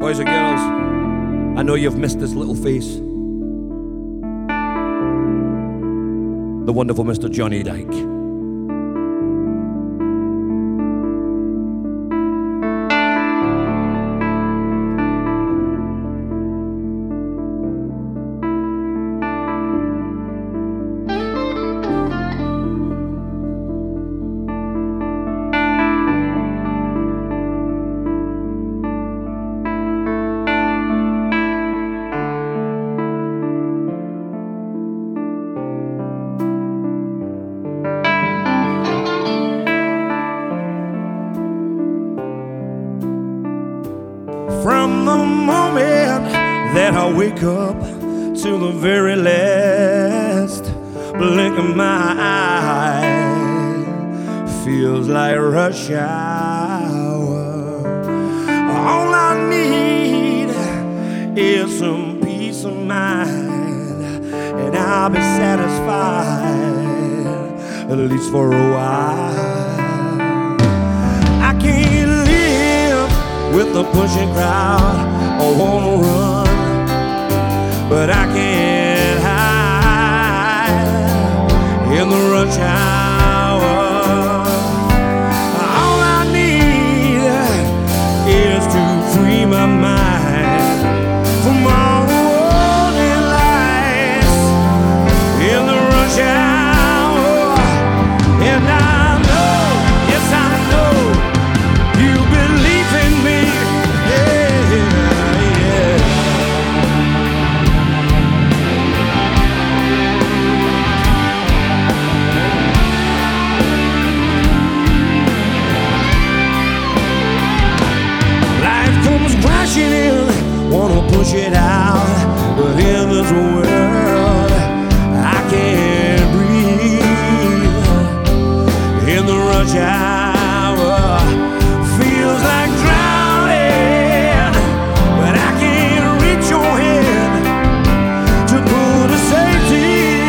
Boys and girls, I know you've missed this little face. The wonderful Mr. Johnny Dyke. From the moment that I wake up to the very last blink of my eye, feels like rush hour. All I need is some peace of mind, and I'll be satisfied, at least for a while. I can't live with the pushing crowd, I wanna run, but I can't hide in the rush hour. All I need is to free my mind from all the warning lights in the rush hour. And I know, yes I know, you believe in me. Crashing in, wanna push it out, but in this world I can't breathe. In the rush hour, feels like drowning, but I can't reach your hand to pull to safety.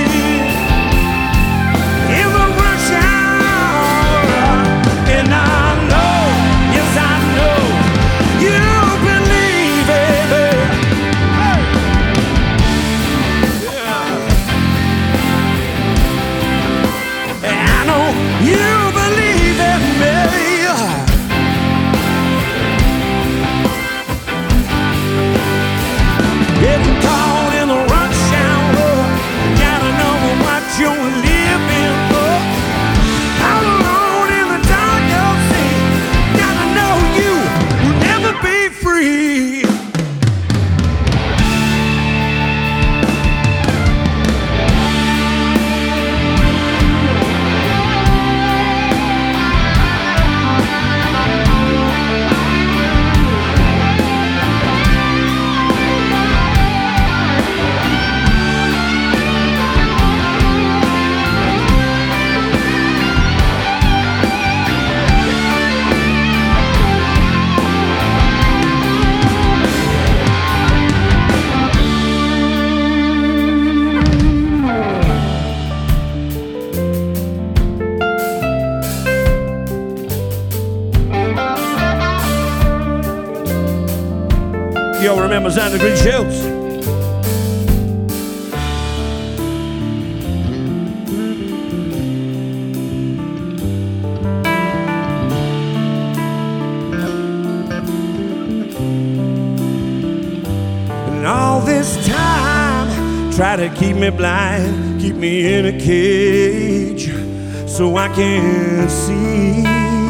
In the rush hour, and I know, yes I know, you believe it. Hey. Yeah. And I know you believe in me. Getting caught in the rush hour, gotta know what you're living for. All alone in the dark you'll see, gotta know you will never be free. Y'all remember Xander Green Shields? And all this time, try to keep me blind, keep me in a cage, so I can't see.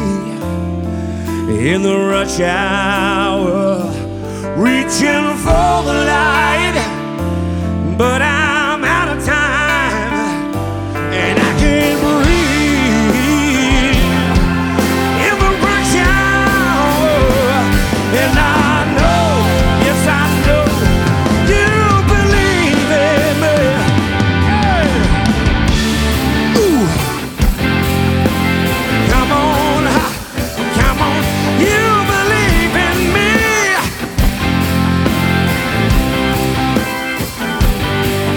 In the rush hour, reaching for the light, but I'm out of time, and I can't breathe. In the rush hour, and I know, yes I know, you believe in me. Hey. Ooh. Come on, you believe in me.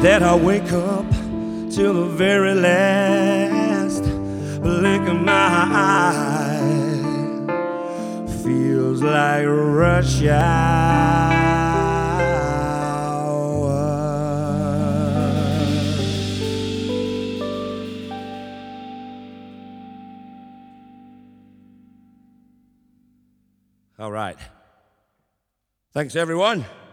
that I wake up till the very last blink of my eye feels like rush hour. All right. Thanks, everyone.